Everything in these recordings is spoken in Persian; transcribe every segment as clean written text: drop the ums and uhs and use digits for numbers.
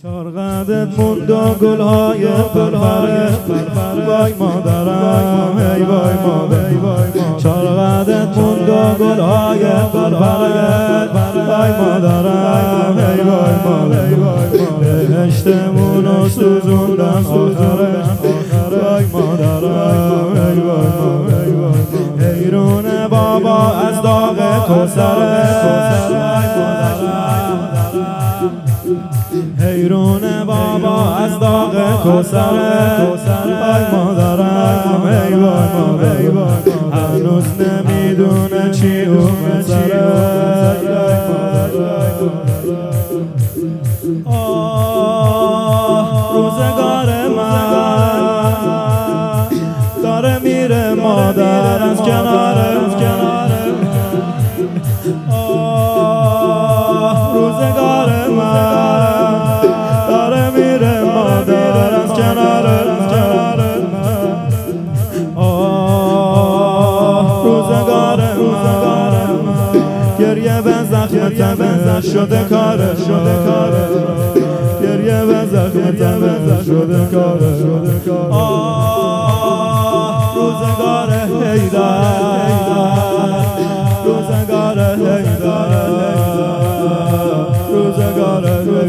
چارقدت موند و گلهای پرپره وای مادرم ای وای مادرم چارقدت موند و گلهای پرپره وای مادرم ای وای مادرم بهشتمونو سوزوندن آخره وای مادرم ای وای مادرم حیرون بابا از داغ کوثره حیرون بابا از داغ کوثره وای مادرم ای وای مادرم هنوز نمیدونه چی اومد سره روزگار من داره میره مادر از کنارم روزگار من داره میره مادر از کنارم روزگار من گریه به زخم تنه شده کاره گریه به زخم تنه شده کاره روزگار حیدر روزگار حیدر روزگار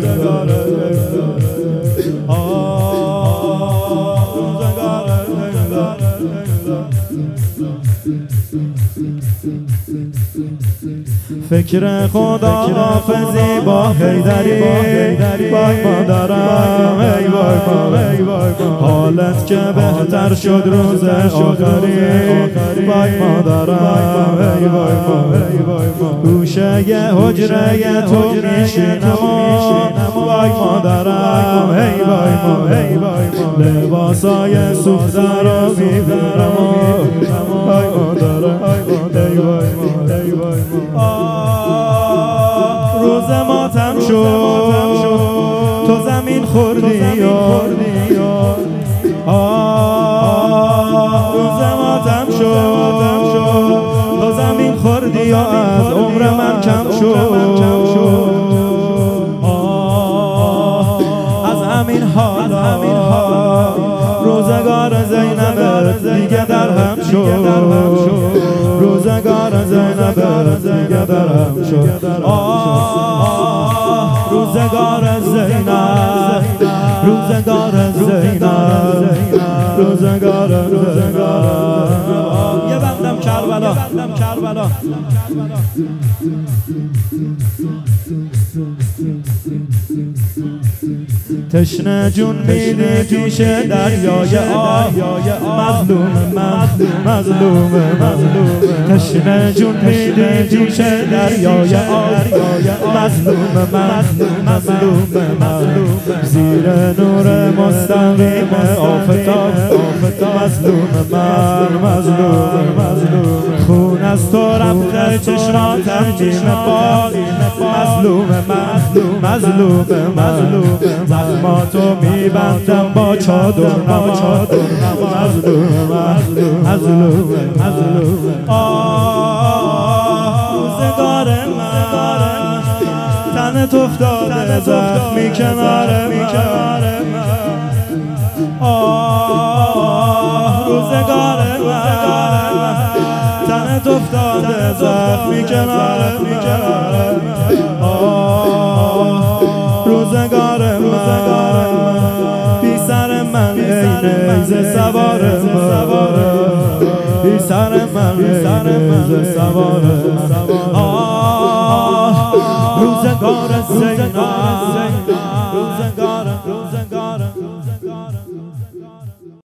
فکر خدا حافظی با حیدری وای مادرم ای وای حالت که بهتر شد روز آخری وای مادرم ای وای گوشه ی حجره تو میشینم وای مادرم ای وای لباسای سوخته رو میبرم وای مادرم ای وای روز ماتم شد تو زمین خوردی روز ماتم شد تو زمین خوردی از عمر من کم شد از همین حالا روزگار زینب دیگه در هم شد روزگار زینب دیگه در هم شد روزگار زینب روزگار یه بندم کربلا تشنه جون میدی پیش دریای آه مظلوم تشنه جون میدی پیش دریای آه مظلوم زیر نور مستقیم آفتاب مظلوم خون از تو رفته چشماتم جیم باز مظلوم زخماتو میبندم با چادر مظلوم روزگار من تنت افتاده زخمی کنار روزگار من تنت افتاده زخمی کنار روزگار من بی سر من نیزه سوار بی سر من نیزه سوار روزگار زینب